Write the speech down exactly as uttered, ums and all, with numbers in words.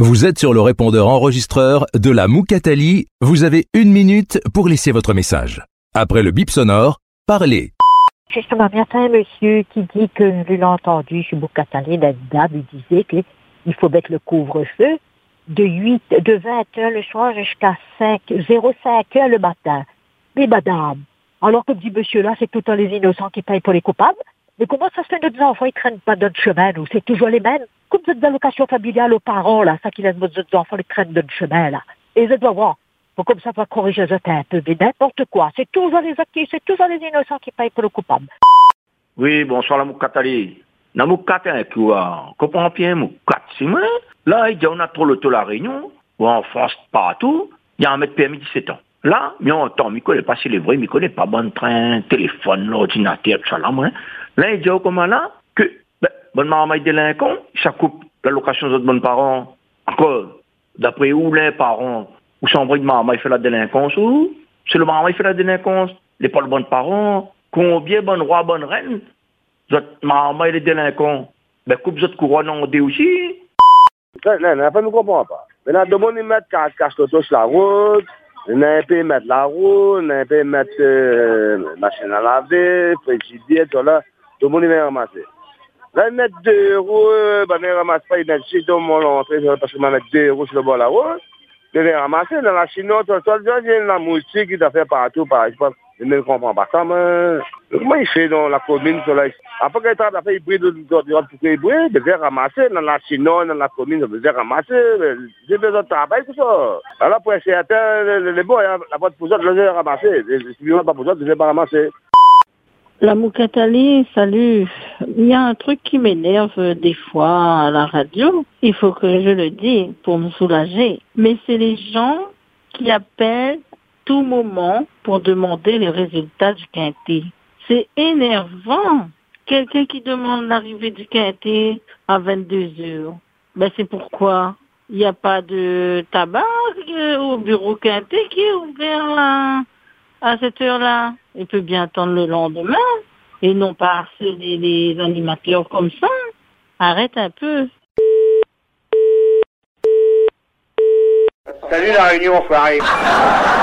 Vous êtes sur le répondeur enregistreur de la Moukatali. Vous avez une minute pour laisser votre message. Après le bip sonore, parlez. C'est ce matin un monsieur qui dit que, vu l'entendu, chez Moukatali, la dame, il disait qu'il faut mettre le couvre-feu de huit, de vingt heures le soir jusqu'à cinq, zéro cinq heures le matin. Mais madame, alors comme dit monsieur là, c'est tout le temps les innocents qui payent pour les coupables. Mais comment ça se fait que nos enfants, ils traînent pas notre chemin, nous? C'est toujours les mêmes. Comme cette allocation familiale aux parents, là, ça qui laisse notre enfants, les traînent notre chemin, là. Et je dois voir. Faut comme ça, va corriger ça un peu, mais n'importe quoi. C'est toujours les acquis, c'est toujours les innocents qui payent pour le coupable. Oui, bonsoir la Moukatali. La Moukatali, quoi. Comprends bien, Moukatali, c'est moi. Là, il y a on a trop le taux la Réunion, ou en France, partout, il y a un mètre permis dix-sept ans. Là, mais on entend, il ne connaît pas si les vrais, il ne connaît pas bon train, téléphone, l'ordinateur, tout ça là, moi. Là, il dit comment là, que, ben, bonne maman est délinquant, ça coupe l'allocation des autres bons parents. Encore, d'après où les parents, ou son vrai de maman, il fait la délinquance, ou c'est le maman, il fait la délinquance, les pas le bon parents, combien bon roi, bonne reine, votre maman, il est délinquant, ben, coupe votre couronne en dé aussi. Non, non, non, ne comprends pas. Maintenant, de mon mettre cache l'auto sur la route, on peut mettre la route, on peut mettre euh, machine à laver, frigidaire, tout là. Tout le monde vient ramasser. Là, ils mettent deux euros, ben, ils ne ramassent pas, ils mettent juste dans mon entrée, parce qu'ils mettent deux euros sur le bord de la route. Ils viennent ramasser dans la chinoise, tout ça, il y a la moustique qui doit faire partout, par exemple. Je ne comprends pas ça, mais comment il fait dans la commune, tout là? Après qu'il a fait hybride, pour qu'il hybride, il devait ramasser dans la chinoise, dans la commune, il devait ramasser. J'ai besoin de travail, tout ça. Alors, pour certains, les bons, la boîte pour ça, ils devaient ramasser. Si vous n'avez pas pour ça, ils ne devaient pas ramasser. La Moukatali, salut. Il y a un truc qui m'énerve des fois à la radio. Il faut que je le dise pour me soulager. Mais c'est les gens qui appellent tout moment pour demander les résultats du quintet. C'est énervant. Quelqu'un qui demande l'arrivée du quintet à vingt-deux heures. Ben c'est pourquoi il n'y a pas de tabac au bureau quintet qui est ouvert à... à cette heure-là. Il peut bien attendre le lendemain et non pas harceler les animateurs comme ça. Arrête un peu. Salut la Réunion, frère.